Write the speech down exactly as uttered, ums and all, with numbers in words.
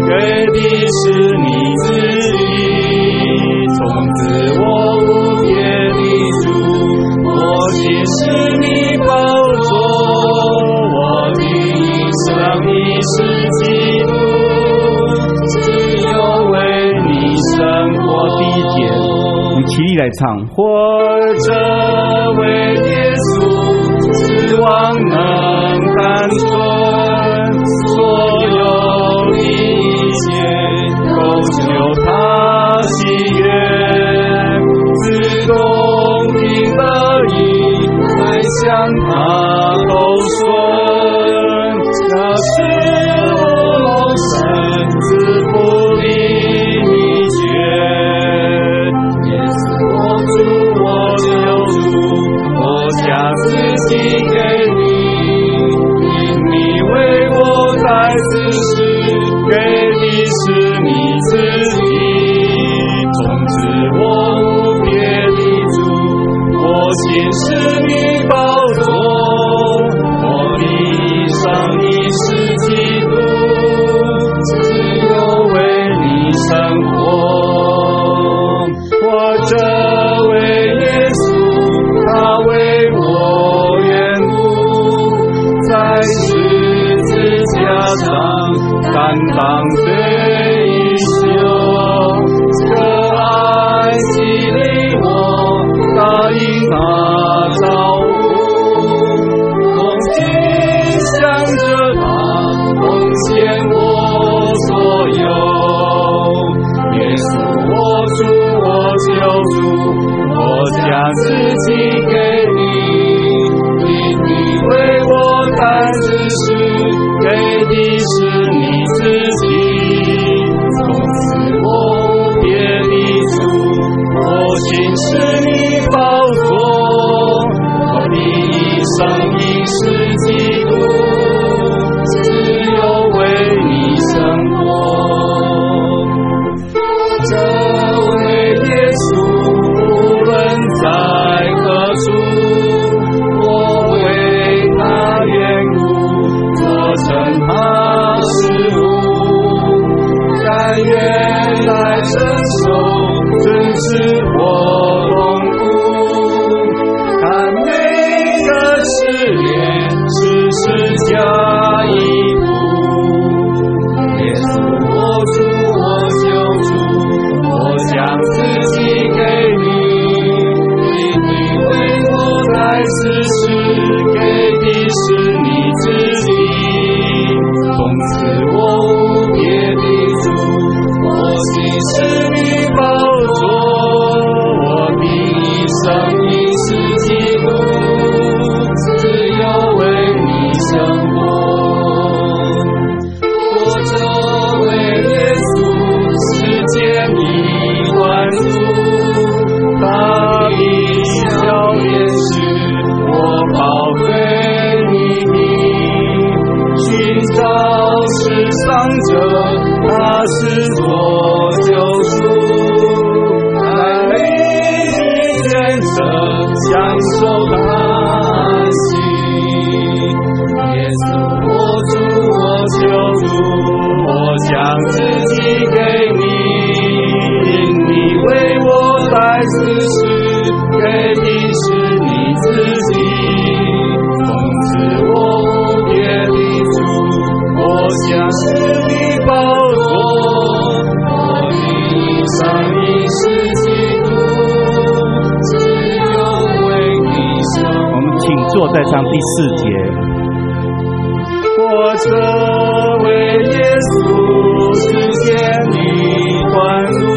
给的是你自己。从此我无别的主，我心是你宝座，我的一生已是基督，只有为你生活。 第一节，我们起立来唱。 活着为耶稣，指望能单纯，所有的一切都求他喜悦，自动听得意，来向他投顺，这是我生子福的秘诀。耶稣我主我救主，我将自己给你，因你为我在此时，给的是你自己。从此我无别的主，我心是你宝座，我的一生已是基督，只有为你生活。活着为耶稣，他为我缘故，在十字架上担当罪已休，这爱激励我，答应他照顾，同心向着他，奉献我所有。耶稣我主我救主，我将自己给你，因你为我在此时，给的是你自己。从此我无别的主，我心是你宝座，我的一生已是基督，只有为你生活。这位耶稣无论在何处，我为他缘故做成他事物，甘愿来承受真是我痛苦，看每个试炼是释迦一步。耶稣我主我救主，我将自己给你，因你为我在此时，给的是你自己。从此我无别的主，我心是你宝座，我的一生已是基督，只有为你生活。活着为耶稣，世界你关注，他的笑脸是我宝贵你的，寻找世上者，他是我救赎，在每一选择享受他心。耶稣我主我救主，我将自己给你，因你为我在此时，给的是你自己。从此我无别的主，我将是你宝座，我的一生已是基督，只有为你生。 我们请坐在唱第四节。 活着为耶稣，世界你关注。